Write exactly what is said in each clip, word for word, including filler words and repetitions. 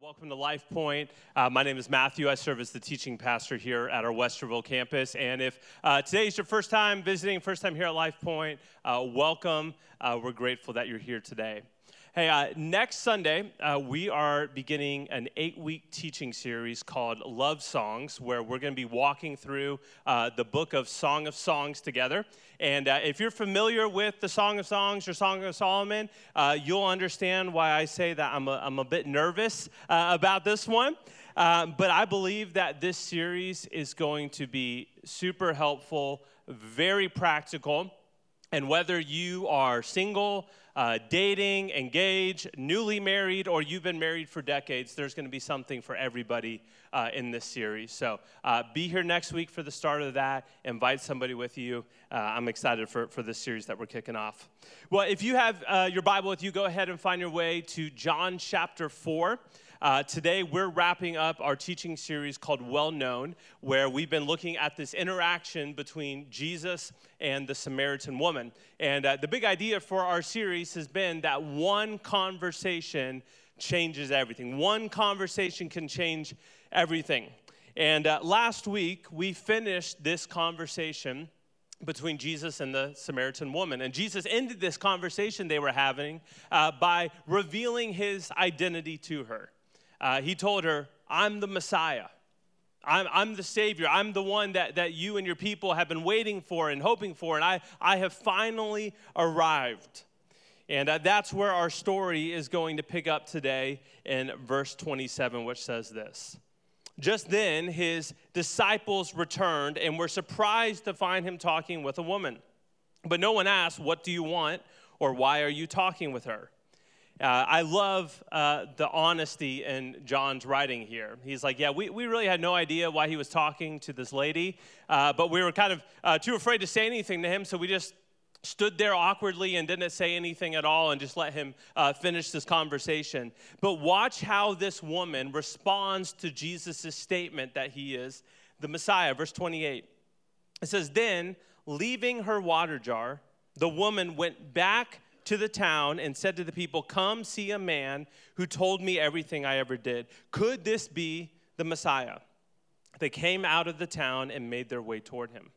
Welcome to Life Point. Uh, my name is Matthew. I serve as the teaching pastor here at our Westerville campus. And if uh, today is your first time visiting, first time here at Life Point, uh, welcome. Uh, we're grateful that you're here today. Hey, uh, next Sunday, uh, we are beginning an eight-week teaching series called Love Songs, where we're going to be walking through uh, the book of Song of Songs together. And uh, if you're familiar with the Song of Songs or Song of Solomon, uh, you'll understand why I say that I'm a, I'm a bit nervous uh, about this one. Uh, but I believe that this series is going to be super helpful, very practical. And whether you are single, uh, dating, engaged, newly married, or you've been married for decades, there's going to be something for everybody uh, in this series. So uh, be here next week for the start of that. Invite somebody with you. Uh, I'm excited for, for this series that we're kicking off. Well, if you have uh, your Bible with you, go ahead and find your way to John chapter four. Uh, today, we're wrapping up our teaching series called Well Known, where we've been looking at this interaction between Jesus and the Samaritan woman. And uh, the big idea for our series has been that one conversation changes everything. One conversation can change everything. And uh, last week, we finished this conversation between Jesus and the Samaritan woman. And Jesus ended this conversation they were having uh, by revealing his identity to her. Uh, he told her, I'm the Messiah. I'm, I'm the Savior. I'm the one that, that you and your people have been waiting for and hoping for, and I, I have finally arrived. And uh, that's where our story is going to pick up today in verse twenty-seven, which says this. Just then, his disciples returned and were surprised to find him talking with a woman. But no one asked, what do you want, or why are you talking with her? Uh, I love uh, the honesty in John's writing here. He's like, yeah, we, we really had no idea why he was talking to this lady, uh, but we were kind of uh, too afraid to say anything to him, so we just stood there awkwardly and didn't say anything at all and just let him uh, finish this conversation. But watch how this woman responds to Jesus' statement that he is the Messiah. Verse twenty-eight. It says, then, leaving her water jar, the woman went back to the town and said to the people, come see a man who told me everything I ever did. Could this be the Messiah? They came out of the town and made their way toward him.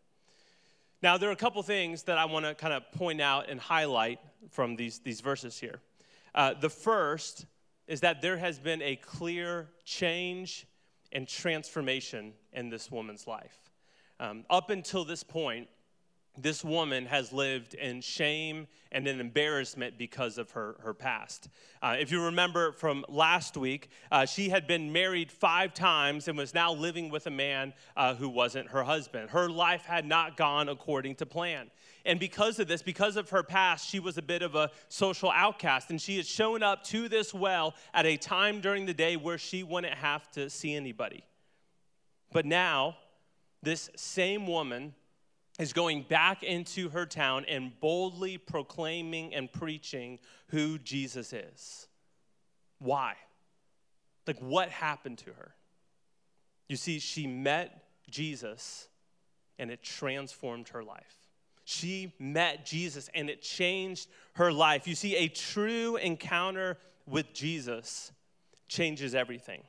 Now, there are a couple things that I want to kind of point out and highlight from these, these verses here. Uh, the first is that there has been a clear change and transformation in this woman's life. Um, up until this point, this woman has lived in shame and in embarrassment because of her, her past. Uh, if you remember from last week, uh, she had been married five times and was now living with a man uh, who wasn't her husband. Her life had not gone according to plan. And because of this, because of her past, she was a bit of a social outcast. And she had shown up to this well at a time during the day where she wouldn't have to see anybody. But now, this same woman is going back into her town and boldly proclaiming and preaching who Jesus is. Why? Like, what happened to her? You see, she met Jesus, and it transformed her life. She met Jesus, and it changed her life. You see, a true encounter with Jesus changes everything.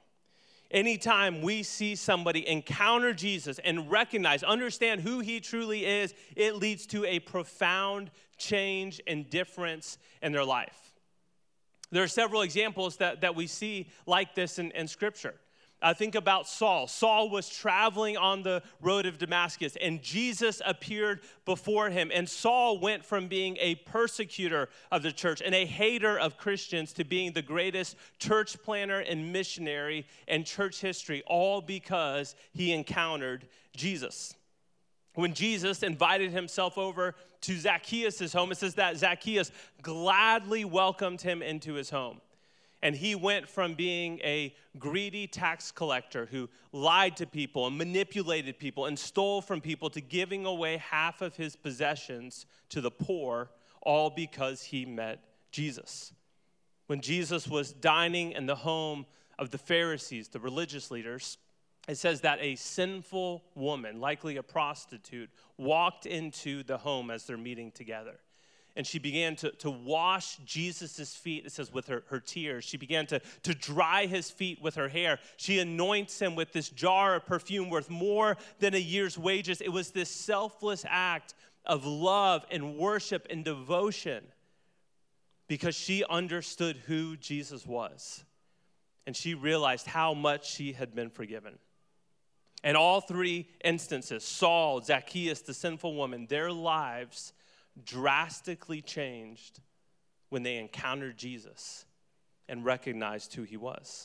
Anytime we see somebody encounter Jesus and recognize, understand who he truly is, it leads to a profound change and difference in their life. There are several examples that, that we see like this in, in Scripture. Uh, think about Saul. Saul was traveling on the road of Damascus, and Jesus appeared before him. And Saul went from being a persecutor of the church and a hater of Christians to being the greatest church planner and missionary in church history, all because he encountered Jesus. When Jesus invited himself over to Zacchaeus' home, it says that Zacchaeus gladly welcomed him into his home. And he went from being a greedy tax collector who lied to people and manipulated people and stole from people to giving away half of his possessions to the poor, all because he met Jesus. When Jesus was dining in the home of the Pharisees, the religious leaders, it says that a sinful woman, likely a prostitute, walked into the home as they're meeting together. and she began to, to wash Jesus' feet, it says, with her, her tears. She began to, to dry his feet with her hair. She anoints him with this jar of perfume worth more than a year's wages. It was this selfless act of love and worship and devotion because she understood who Jesus was. And she realized how much she had been forgiven. In all three instances, Saul, Zacchaeus, the sinful woman, their lives drastically changed when they encountered Jesus and recognized who he was.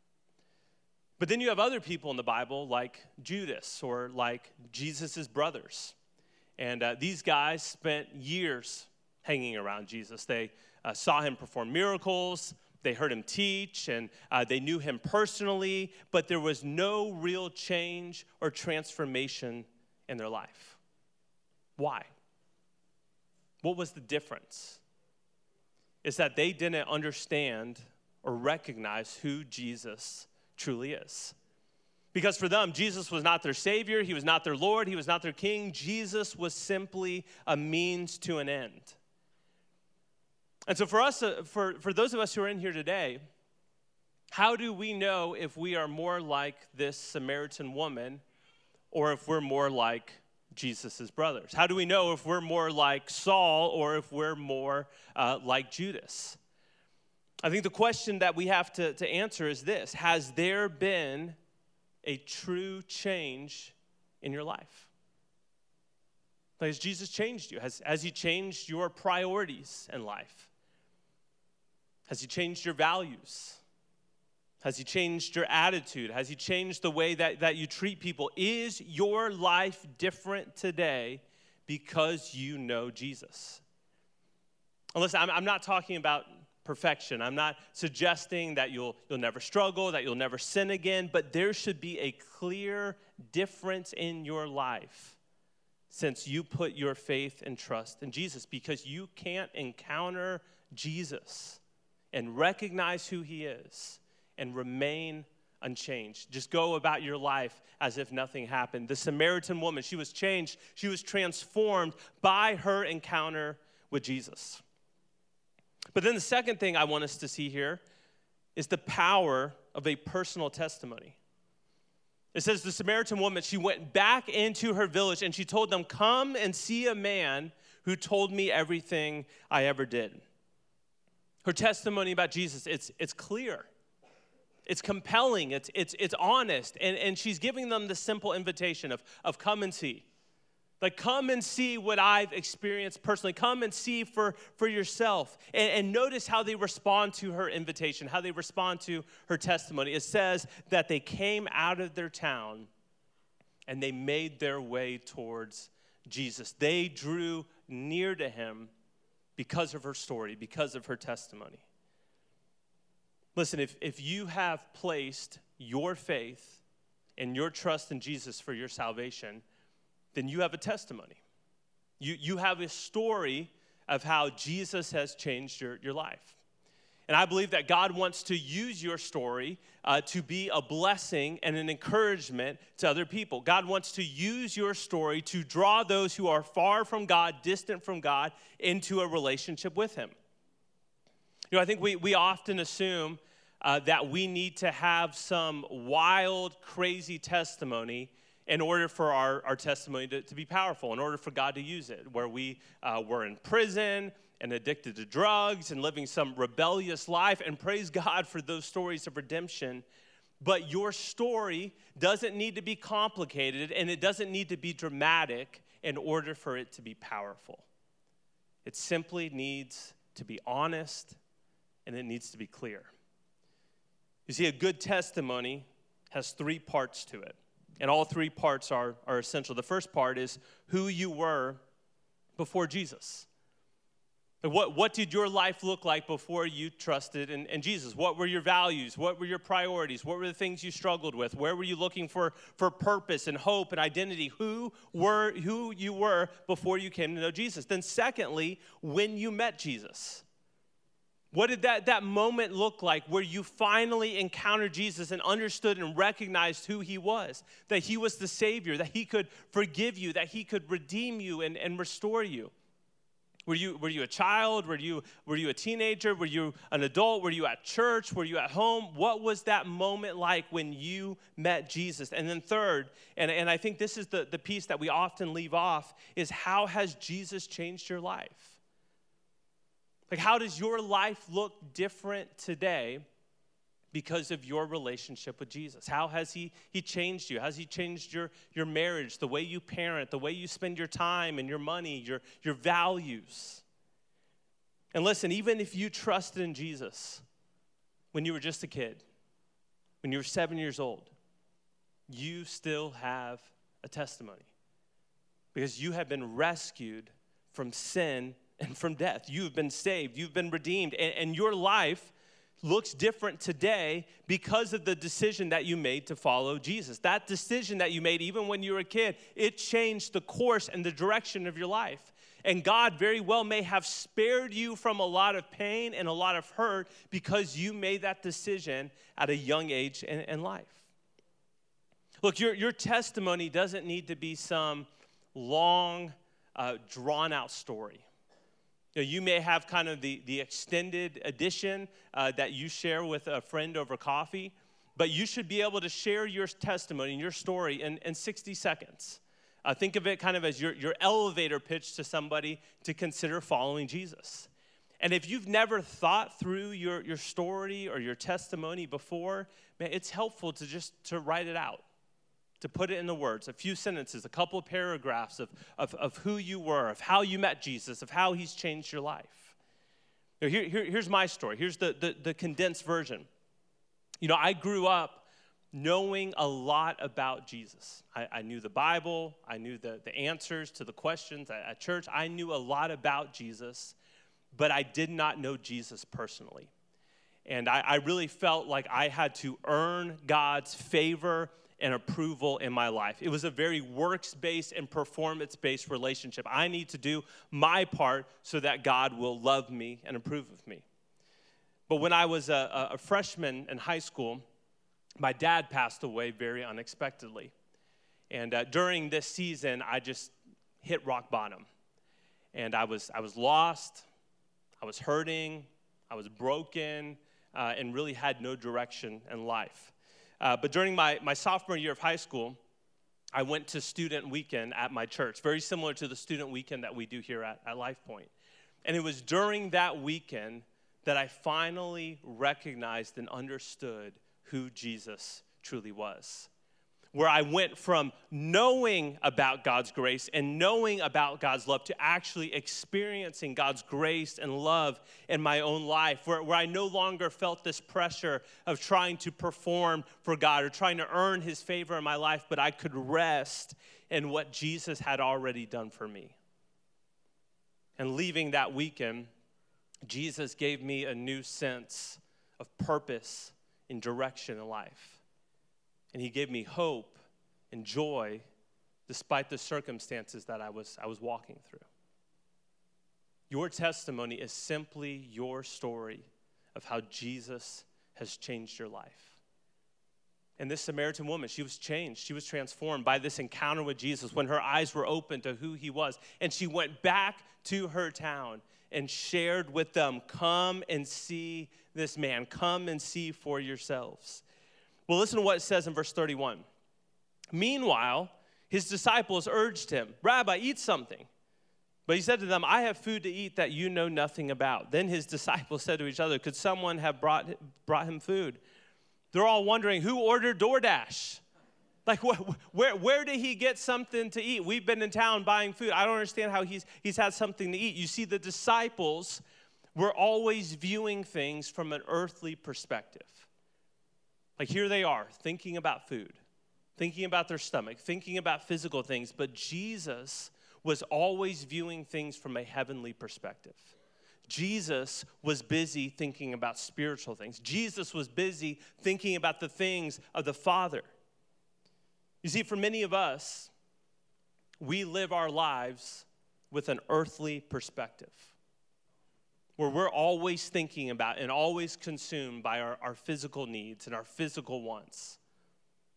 But then you have other people in the Bible like Judas or like Jesus' brothers. And uh, these guys spent years hanging around Jesus. They uh, saw him perform miracles. They heard him teach, and uh, they knew him personally, but there was no real change or transformation in their life. Why? What was the difference? Is that they didn't understand or recognize who Jesus truly is. Because for them, Jesus was not their Savior, he was not their Lord, he was not their King. Jesus was simply a means to an end. And so for us, uh, for, for those of us who are in here today, how do we know if we are more like this Samaritan woman or if we're more like Jesus' brothers? How do we know if we're more like Saul or if we're more uh, like Judas? I think the question that we have to, to answer is this: has there been a true change in your life? Like, has Jesus changed you? Has, has he changed your priorities in life? Has he changed your values? Has he changed your attitude? Has he changed the way that, that you treat people? Is your life different today because you know Jesus? And listen, I'm, I'm not talking about perfection. I'm not suggesting that you'll, you'll never struggle, that you'll never sin again, but there should be a clear difference in your life since you put your faith and trust in Jesus, because you can't encounter Jesus and recognize who he is and remain unchanged. Just go about your life as if nothing happened. The Samaritan woman, she was changed. She was transformed by her encounter with Jesus. But then the second thing I want us to see here is the power of a personal testimony. It says the Samaritan woman, she went back into her village and she told them, "Come and see a man who told me everything I ever did." Her testimony about Jesus, it's, it's clear. It's compelling. It's, it's, it's honest. And, and she's giving them the simple invitation of, of come and see. Like, come and see what I've experienced personally. Come and see for, for yourself. And, and notice how they respond to her invitation, how they respond to her testimony. It says that they came out of their town and they made their way towards Jesus. They drew near to him because of her story, because of her testimony. Listen, if, if you have placed your faith and your trust in Jesus for your salvation, then you have a testimony. You, you have a story of how Jesus has changed your, your life. And I believe that God wants to use your story uh, to be a blessing and an encouragement to other people. God wants to use your story to draw those who are far from God, distant from God, into a relationship with him. You know, I think we, we often assume uh, that we need to have some wild, crazy testimony in order for our, our testimony to, to be powerful, in order for God to use it, where we uh, were in prison and addicted to drugs and living some rebellious life, and praise God for those stories of redemption. But your story doesn't need to be complicated, and it doesn't need to be dramatic in order for it to be powerful. It simply needs to be honest, and it needs to be clear. You see, a good testimony has three parts to it. And all three parts are, are essential. The first part is who you were before Jesus. What, what did your life look like before you trusted in, in Jesus? What were your values? What were your priorities? What were the things you struggled with? Where were you looking for, for purpose and hope and identity? Who were who you were before you came to know Jesus? Then secondly, when you met Jesus. What did that, that moment look like where you finally encountered Jesus and understood and recognized who he was? That he was the Savior, that he could forgive you, that he could redeem you and, and restore you. Were you, were you a child? Were you, were you a teenager? Were you an adult? Were you at church? Were you at home? What was that moment like when you met Jesus? And then third, and, and I think this is the, the piece that we often leave off, is how has Jesus changed your life? Like, how does your life look different today because of your relationship with Jesus? How has he, he changed you? Has he changed your, your marriage, the way you parent, the way you spend your time and your money, your, your values? And listen, even if you trusted in Jesus when you were just a kid, when you were seven years old, you still have a testimony because you have been rescued from sin and from death. You've been saved. You've been redeemed. And, and your life looks different today because of the decision that you made to follow Jesus. That decision that you made even when you were a kid, it changed the course and the direction of your life. And God very well may have spared you from a lot of pain and a lot of hurt because you made that decision at a young age in, in life. Look, your, your testimony doesn't need to be some long, uh, drawn-out story. You know, you may have kind of the, the extended edition uh, that you share with a friend over coffee, but you should be able to share your testimony and your story in, in sixty seconds. Uh, think of it kind of as your, your elevator pitch to somebody to consider following Jesus. And if you've never thought through your, your story or your testimony before, man, it's helpful to just to write it out, to put it in the words, a few sentences, a couple of paragraphs of, of, of who you were, of how you met Jesus, of how he's changed your life. You know, here, here, here's my story. Here's the, the, the condensed version. You know, I grew up knowing a lot about Jesus. I, I knew the Bible. I knew the, the answers to the questions at, at church. I knew a lot about Jesus, but I did not know Jesus personally. And I, I really felt like I had to earn God's favor and approval in my life. It was a very works-based and performance-based relationship. I need to do my part so that God will love me and approve of me. But when I was a, a freshman in high school, my dad passed away very unexpectedly. And uh, during this season, I just hit rock bottom. And I was, I was lost, I was hurting, I was broken, uh, and really had no direction in life. Uh, but during my, my sophomore year of high school, I went to student weekend at my church, very similar to the student weekend that we do here at, at Life Point. And it was during that weekend that I finally recognized and understood who Jesus truly was. Where I went from knowing about God's grace and knowing about God's love to actually experiencing God's grace and love in my own life, where, where I no longer felt this pressure of trying to perform for God or trying to earn his favor in my life, but I could rest in what Jesus had already done for me. And leaving that weekend, Jesus gave me a new sense of purpose and direction in life. And he gave me hope and joy despite the circumstances that I was, I was walking through. Your testimony is simply your story of how Jesus has changed your life. And this Samaritan woman, she was changed. She was transformed by this encounter with Jesus when her eyes were open to who he was. And she went back to her town and shared with them, come and see this man. Come and see for yourselves. Well, listen to what it says in verse thirty-one. Meanwhile, his disciples urged him, Rabbi, eat something. But he said to them, I have food to eat that you know nothing about. Then his disciples said to each other, could someone have brought, brought him food? They're all wondering, who ordered DoorDash? Like, wh- where, where did he get something to eat? We've been in town buying food. I don't understand how he's, he's had something to eat. You see, the disciples were always viewing things from an earthly perspective. Like, here they are, thinking about food, thinking about their stomach, thinking about physical things. But Jesus was always viewing things from a heavenly perspective. Jesus was busy thinking about spiritual things. Jesus was busy thinking about the things of the Father. You see, for many of us, we live our lives with an earthly perspective, where we're always thinking about and always consumed by our, our physical needs and our physical wants.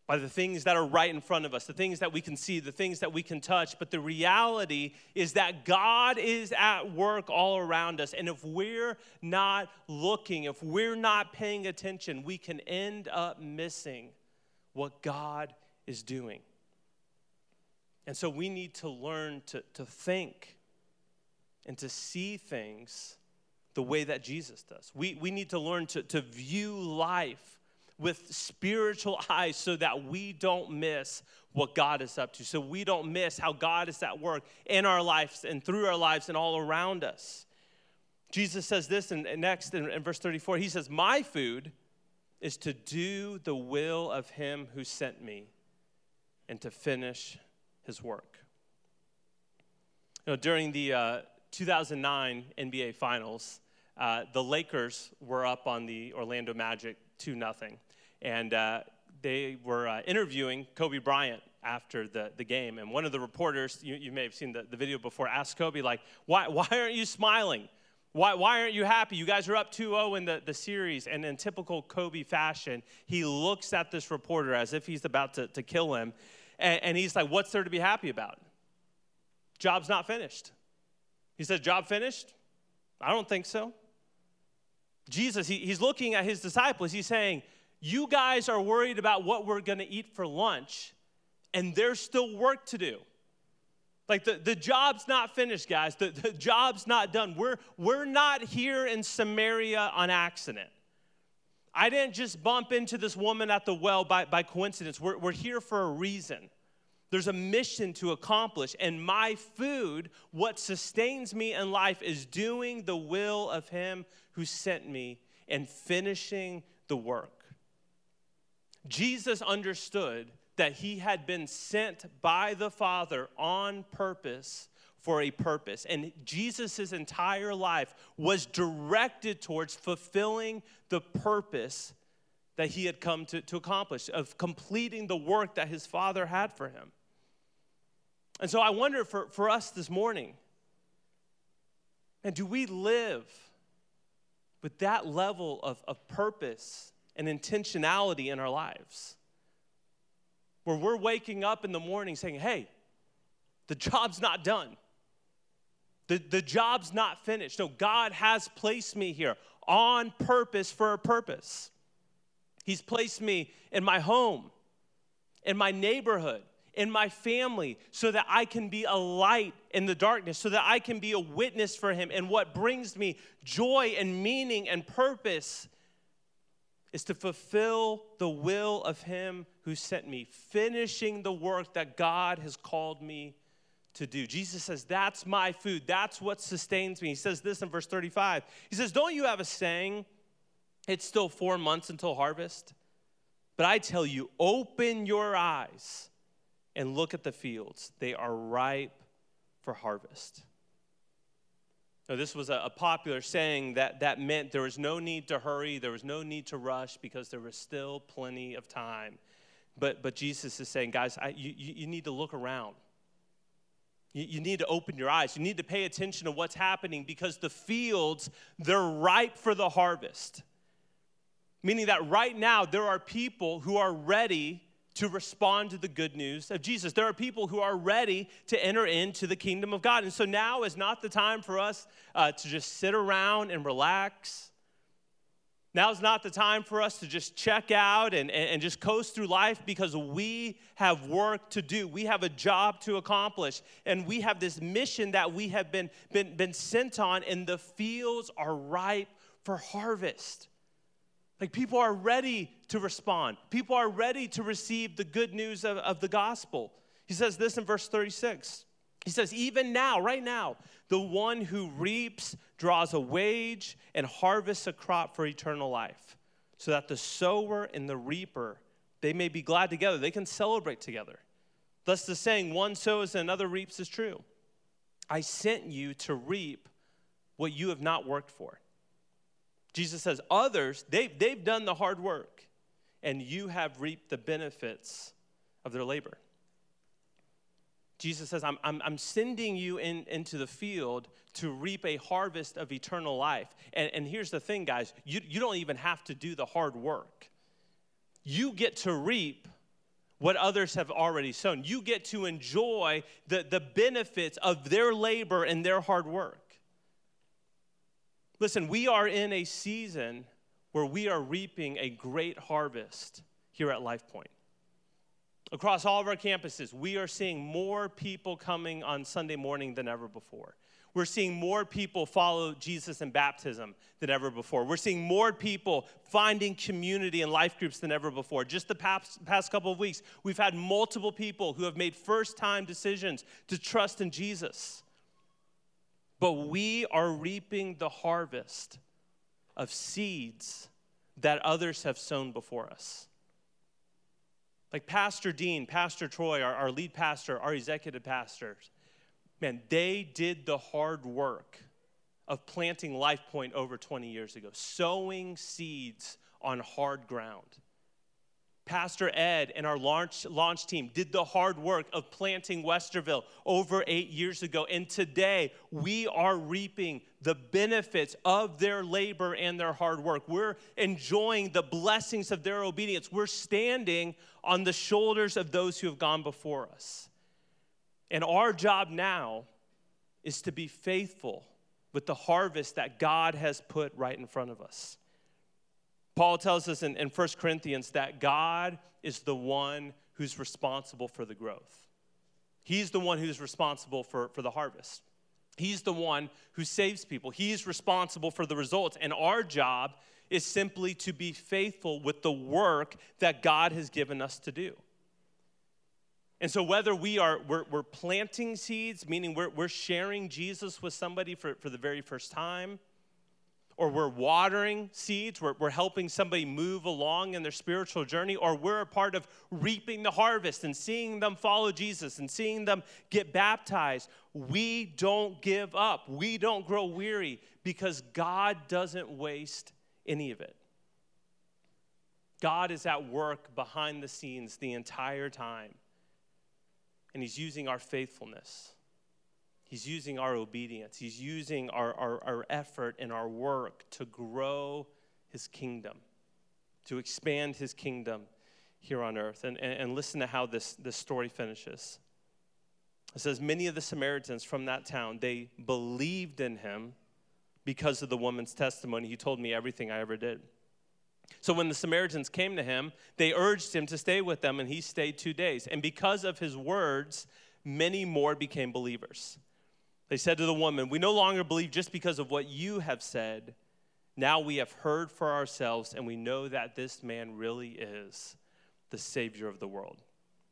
by the things that are right in front of us, the things that we can see, the things that we can touch. But the reality is that God is at work all around us. And if we're not looking, if we're not paying attention, we can end up missing what God is doing. And so we need to learn to, to think and to see things the way that Jesus does. We, we need to learn to, to view life with spiritual eyes so that we don't miss what God is up to, so we don't miss how God is at work in our lives and through our lives and all around us. Jesus says this in, in next in, in verse thirty-four. He says, my food is to do the will of him who sent me and to finish his work. You know, during the uh, two thousand nine N B A Finals, uh, the Lakers were up on the Orlando Magic two nothing. And uh, they were uh, interviewing Kobe Bryant after the, the game. And one of the reporters, you, you may have seen the, the video before, asked Kobe, like, why, why aren't you smiling? Why, why aren't you happy? You guys are up two oh in the, the series. And in typical Kobe fashion, he looks at this reporter as if he's about to, to kill him. And, and he's like, what's there to be happy about? Job's not finished. He says, job finished? I don't think so. Jesus, he, he's looking at his disciples. He's saying, you guys are worried about what we're going to eat for lunch, and there's still work to do. Like, the, the job's not finished, guys. The, the job's not done. We're, we're not here in Samaria on accident. I didn't just bump into this woman at the well by, by coincidence. We're, we're here for a reason. There's a mission to accomplish, and my food, what sustains me in life, is doing the will of him who sent me and finishing the work. Jesus understood that he had been sent by the Father on purpose for a purpose. And Jesus' entire life was directed towards fulfilling the purpose that he had come to, to accomplish, of completing the work that his Father had for him. And so I wonder for, for us this morning, and do we live with that level of, of purpose and intentionality in our lives? Where we're waking up in the morning saying, hey, the job's not done. The, the job's not finished. No, God has placed me here on purpose for a purpose. He's placed me in my home, in my neighborhood, in my family, so that I can be a light in the darkness, so that I can be a witness for him. And what brings me joy and meaning and purpose is to fulfill the will of him who sent me, finishing the work that God has called me to do. Jesus says, that's my food. That's what sustains me. He says this in verse thirty-five. He says, don't you have a saying, it's still four months until harvest? But I tell you, open your eyes and look at the fields. They are ripe for harvest. Now, this was a, a popular saying that, that meant there was no need to hurry, there was no need to rush, because there was still plenty of time. But, but Jesus is saying, guys, I, you, you need to look around. You, you need to open your eyes. You need to pay attention to what's happening, because the fields, they're ripe for the harvest. Meaning that right now, there are people who are ready to respond to the good news of Jesus. There are people who are ready to enter into the kingdom of God. And so now is not the time for us uh, to just sit around and relax. Now is not the time for us to just check out and, and, and just coast through life, because we have work to do. We have a job to accomplish. And we have this mission that we have been, been, been sent on, and the fields are ripe for harvest. Like, people are ready to respond. People are ready to receive the good news of, of the gospel. He says this in verse thirty-six. He says, even now, right now, the one who reaps draws a wage and harvests a crop for eternal life, so that the sower and the reaper, they may be glad together. They can celebrate together. Thus the saying, one sows and another reaps, is true. I sent you to reap what you have not worked for. Jesus says, others, they've, they've done the hard work, and you have reaped the benefits of their labor. Jesus says, I'm, I'm, I'm sending you in, into the field to reap a harvest of eternal life. And, and here's the thing, guys. You, you don't even have to do the hard work. You get to reap what others have already sown. You get to enjoy the, the benefits of their labor and their hard work. Listen, we are in a season where we are reaping a great harvest here at LifePoint. Across all of our campuses, we are seeing more people coming on Sunday morning than ever before. We're seeing more people follow Jesus in baptism than ever before. We're seeing more people finding community in life groups than ever before. Just the past, past couple of weeks, we've had multiple people who have made first-time decisions to trust in Jesus. But we are reaping the harvest of seeds that others have sown before us. Like Pastor Dean, Pastor Troy, our, our lead pastor, our executive pastors, man, they did the hard work of planting LifePoint over twenty years ago, sowing seeds on hard ground. Pastor Ed and our launch, launch team did the hard work of planting Westerville over eight years ago. And today, we are reaping the benefits of their labor and their hard work. We're enjoying the blessings of their obedience. We're standing on the shoulders of those who have gone before us. And our job now is to be faithful with the harvest that God has put right in front of us. Paul tells us in, in First Corinthians that God is the one who's responsible for the growth. He's the one who's responsible for, for the harvest. He's the one who saves people. He's responsible for the results. And our job is simply to be faithful with the work that God has given us to do. And so whether we are, we're, we're planting seeds, meaning we're, we're sharing Jesus with somebody for, for the very first time, or we're watering seeds, we're, we're helping somebody move along in their spiritual journey, or we're a part of reaping the harvest and seeing them follow Jesus and seeing them get baptized, we don't give up. We don't grow weary because God doesn't waste any of it. God is at work behind the scenes the entire time, and he's using our faithfulness. He's using our obedience. He's using our, our, our effort and our work to grow his kingdom, to expand his kingdom here on earth. And, and, and listen to how this, this story finishes. It says, many of the Samaritans from that town, they believed in him because of the woman's testimony. He told me everything I ever did. So when the Samaritans came to him, they urged him to stay with them, and he stayed two days. And because of his words, many more became believers. They said to the woman, we no longer believe just because of what you have said. Now we have heard for ourselves, and we know that this man really is the Savior of the world.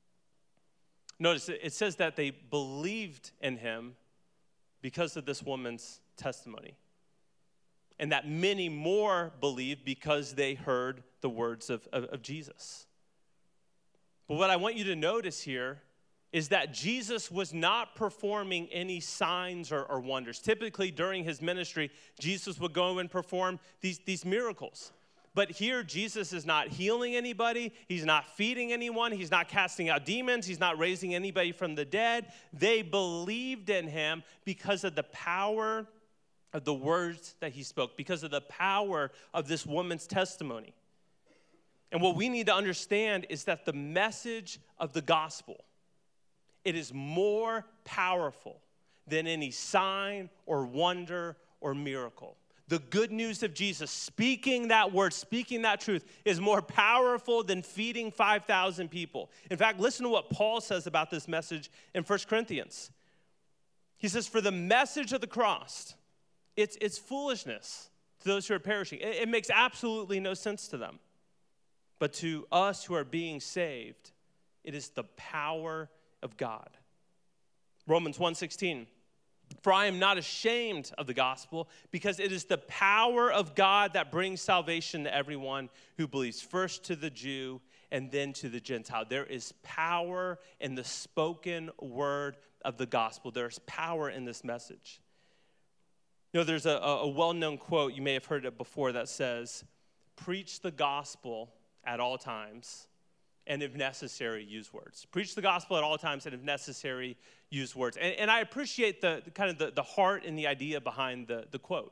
Notice it says that they believed in him because of this woman's testimony. And that many more believed because they heard the words of, of, of Jesus. But what I want you to notice here is that Jesus was not performing any signs or, or wonders. Typically, during his ministry, Jesus would go and perform these, these miracles. But here, Jesus is not healing anybody. He's not feeding anyone. He's not casting out demons. He's not raising anybody from the dead. They believed in him because of the power of the words that he spoke, because of the power of this woman's testimony. And what we need to understand is that the message of the gospel, it is more powerful than any sign or wonder or miracle. The good news of Jesus, speaking that word, speaking that truth, is more powerful than feeding five thousand people. In fact, listen to what Paul says about this message in First Corinthians. He says, for the message of the cross, it's, it's foolishness to those who are perishing. It, it makes absolutely no sense to them. But to us who are being saved, it is the power of God. Romans one sixteen, for I am not ashamed of the gospel, because it is the power of God that brings salvation to everyone who believes, first to the Jew and then to the Gentile. There is power in the spoken word of the gospel. There's power in this message. You know, there's a, a well-known quote, you may have heard it before, that says, preach the gospel at all times, and if necessary, use words. Preach the gospel at all times, and if necessary, use words. And, and I appreciate the, the kind of the, the heart and the idea behind the, the quote.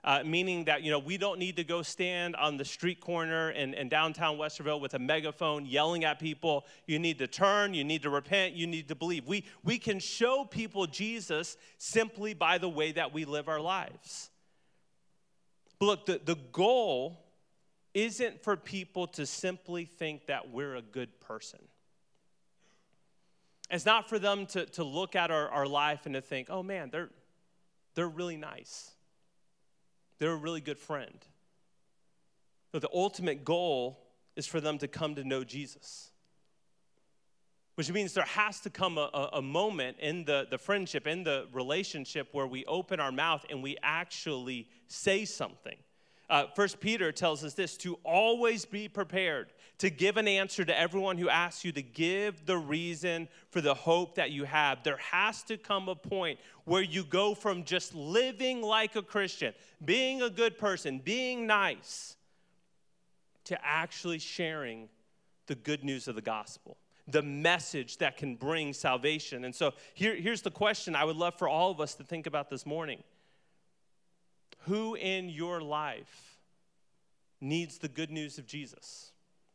uh, meaning that, you know, we don't need to go stand on the street corner in, in downtown Westerville with a megaphone yelling at people. You need to turn, you need to repent, you need to believe. We, we can show people Jesus simply by the way that we live our lives. But look, the, the goal isn't for people to simply think that we're a good person. It's not for them to, to look at our, our life and to think, oh man, they're, they're really nice. They're a really good friend. But the ultimate goal is for them to come to know Jesus. Which means there has to come a, a, a moment in the, the friendship, in the relationship where we open our mouth and we actually say something. Uh, First Peter tells us this, to always be prepared to give an answer to everyone who asks you to give the reason for the hope that you have. There has to come a point where you go from just living like a Christian, being a good person, being nice, to actually sharing the good news of the gospel, the message that can bring salvation. And so here, here's the question I would love for all of us to think about this morning. Who in your life needs the good news of Jesus?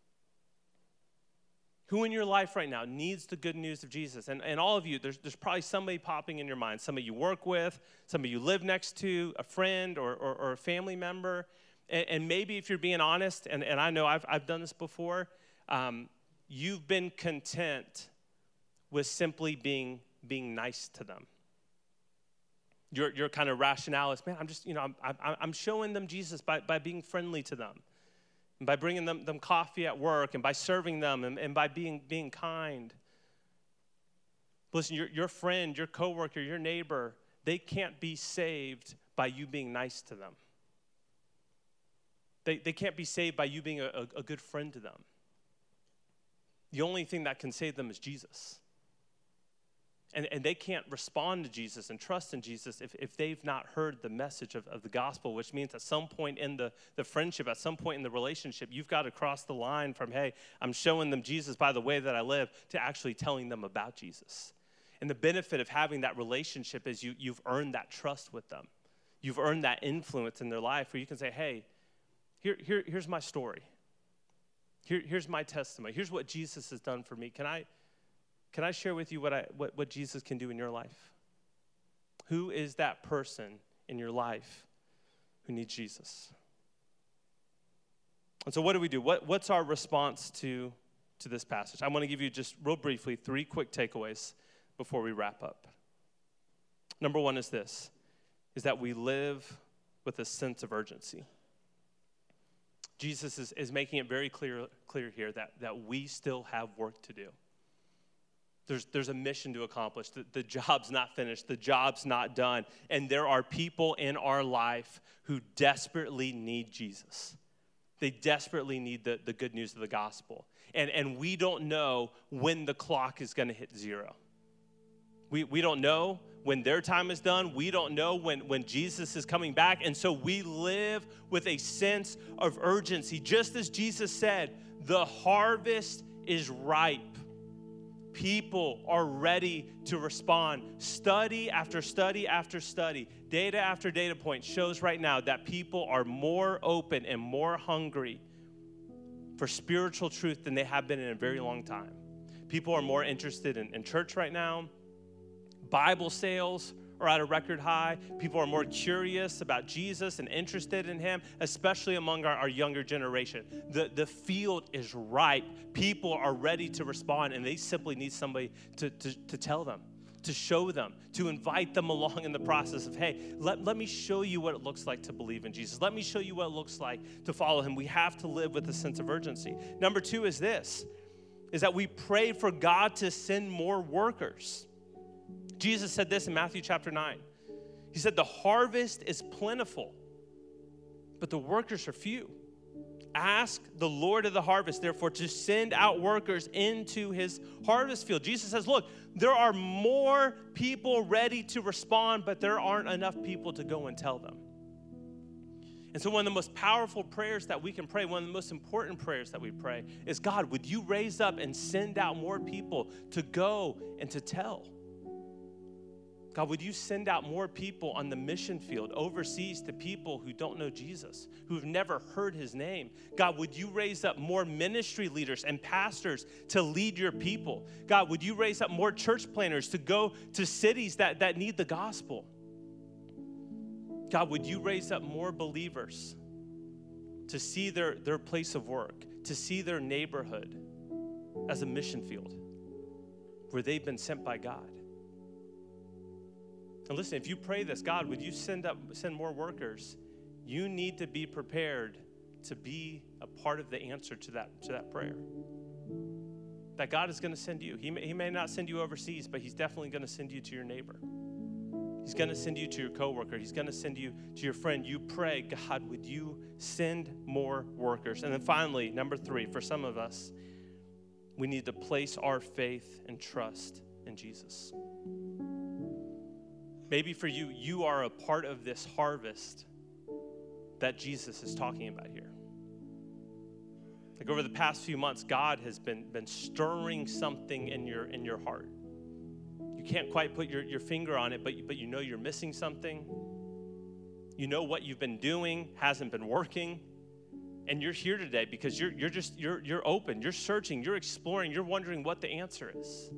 Who in your life right now needs the good news of Jesus? And, and all of you, there's, there's probably somebody popping in your mind, somebody you work with, somebody you live next to, a friend or, or, or a family member. And, and maybe if you're being honest, and, and I know I've, I've done this before, um, you've been content with simply being, being nice to them. Your, your kind of rationale is, man, I'm just, you know, I'm, I'm, I'm showing them Jesus by, by being friendly to them, and by bringing them, them coffee at work, and by serving them, and, and by being, being kind. But listen, your, your friend, your coworker, your neighbor, they can't be saved by you being nice to them. They, they can't be saved by you being a, a, a good friend to them. The only thing that can save them is Jesus. And, and they can't respond to Jesus and trust in Jesus if, if they've not heard the message of, of the gospel, which means at some point in the, the friendship, at some point in the relationship, you've got to cross the line from, hey, I'm showing them Jesus by the way that I live, to actually telling them about Jesus. And the benefit of having that relationship is you, you've earned that trust with them. You've earned that influence in their life where you can say, hey, here, here, here's my story. Here, here's my testimony. Here's what Jesus has done for me. Can I... Can I share with you what, I, what, what Jesus can do in your life? Who is that person in your life who needs Jesus? And so what do we do? What, what's our response to, to this passage? I want to give you just real briefly three quick takeaways before we wrap up. Number one is this, is that we live with a sense of urgency. Jesus is, is making it very clear, clear here that, that we still have work to do. There's, there's a mission to accomplish. The, the job's not finished. The job's not done. And there are people in our life who desperately need Jesus. They desperately need the, the good news of the gospel. And, and we don't know when the clock is going to hit zero. We, we don't know when their time is done. We don't know when, when Jesus is coming back. And so we live with a sense of urgency. Just as Jesus said, the harvest is ripe. People are ready to respond. Study after study after study, data after data point shows right now that people are more open and more hungry for spiritual truth than they have been in a very long time. People are more interested in, in church right now. Bible sales are at a record high. People are more curious about Jesus and interested in him, especially among our, our younger generation. The, the field is ripe. People are ready to respond, and they simply need somebody to, to, to tell them, to show them, to invite them along in the process of, hey, let, let me show you what it looks like to believe in Jesus. Let me show you what it looks like to follow him. We have to live with a sense of urgency. Number two is this, is that we pray for God to send more workers. Jesus said this in Matthew chapter nine. He said, the harvest is plentiful, but the workers are few. Ask the Lord of the harvest, therefore, to send out workers into his harvest field. Jesus says, look, there are more people ready to respond, but there aren't enough people to go and tell them. And so one of the most powerful prayers that we can pray, one of the most important prayers that we pray is, God, would you raise up and send out more people to go and to tell? God, would you send out more people on the mission field overseas to people who don't know Jesus, who've never heard his name? God, would you raise up more ministry leaders and pastors to lead your people? God, would you raise up more church planners to go to cities that, that need the gospel? God, would you raise up more believers to see their, their place of work, to see their neighborhood as a mission field where they've been sent by God? And listen, if you pray this, God, would you send up send more workers? You need to be prepared to be a part of the answer to that, to that prayer. That God is going to send you. He may, he may not send you overseas, but he's definitely going to send you to your neighbor. He's going to send you to your coworker. He's going to send you to your friend. You pray, God, would you send more workers? And then finally, number three, for some of us, we need to place our faith and trust in Jesus. Maybe for you, you are a part of this harvest that Jesus is talking about here. Like over the past few months, God has been, been stirring something in your, in your heart. You can't quite put your, your finger on it, but, but you know you're missing something. You know what you've been doing hasn't been working. And you're here today because you're, you're just, you're, you're open, you're searching, you're exploring, you're wondering what the answer is.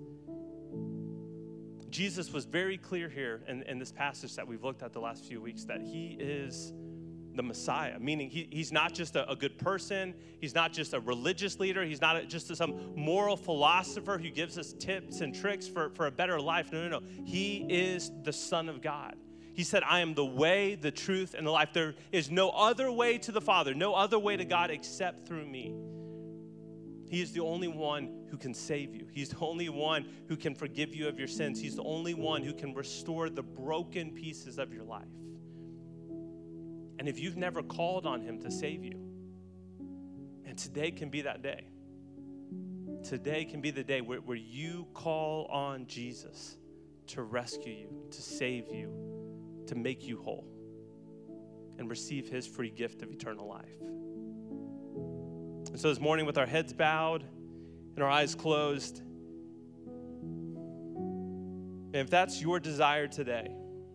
Jesus was very clear here in, in this passage that we've looked at the last few weeks that he is the Messiah, meaning he, he's not just a, a good person. He's not just a religious leader. He's not a, just some moral philosopher who gives us tips and tricks for, for a better life. No, no, no. He is the Son of God. He said, I am the way, the truth, and the life. There is no other way to the Father, no other way to God except through me. He is the only one who can save you. He's the only one who can forgive you of your sins. He's the only one who can restore the broken pieces of your life. And if you've never called on him to save you, and today can be that day. Today can be the day where, where you call on Jesus to rescue you, to save you, to make you whole, and receive his free gift of eternal life. And so this morning, with our heads bowed and our eyes closed, and if that's your desire today,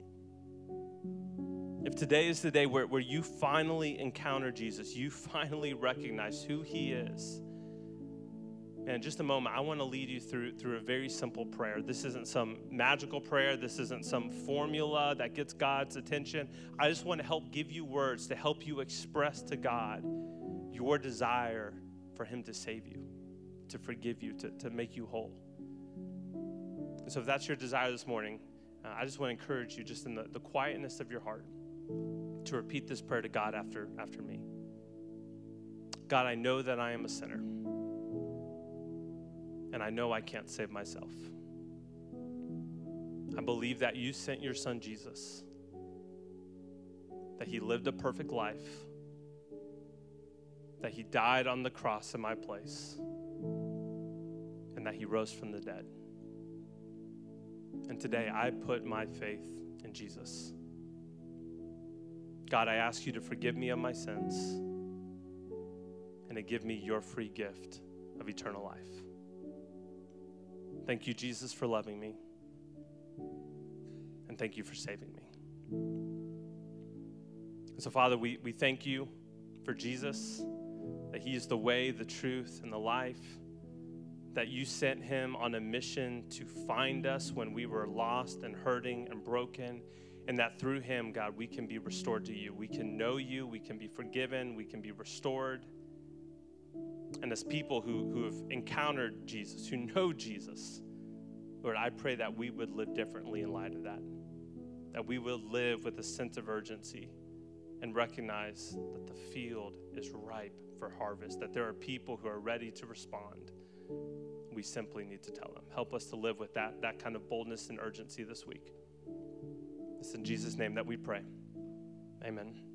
if today is the day where, where you finally encounter Jesus, you finally recognize who he is, man, in just a moment, I want to lead you through, through a very simple prayer. This isn't some magical prayer. This isn't some formula that gets God's attention. I just want to help give you words to help you express to God your desire for him to save you, to forgive you, to, to make you whole. And so if that's your desire this morning, uh, I just want to encourage you just in the, the quietness of your heart to repeat this prayer to God after, after me. God, I know that I am a sinner, and I know I can't save myself. I believe that you sent your son Jesus, that he lived a perfect life, that he died on the cross in my place, and that he rose from the dead. And today I put my faith in Jesus. God, I ask you to forgive me of my sins and to give me your free gift of eternal life. Thank you, Jesus, for loving me, and thank you for saving me. And so, Father, we, we thank you for Jesus, that he is the way, the truth, and the life, that you sent him on a mission to find us when we were lost and hurting and broken, and that through him, God, we can be restored to you. We can know you, we can be forgiven, we can be restored. And as people who, who have encountered Jesus, who know Jesus, Lord, I pray that we would live differently in light of that, that we will live with a sense of urgency and recognize that the field is ripe for harvest, that there are people who are ready to respond. We simply need to tell them. Help us to live with that, that kind of boldness and urgency this week. It's in Jesus' name that we pray. Amen.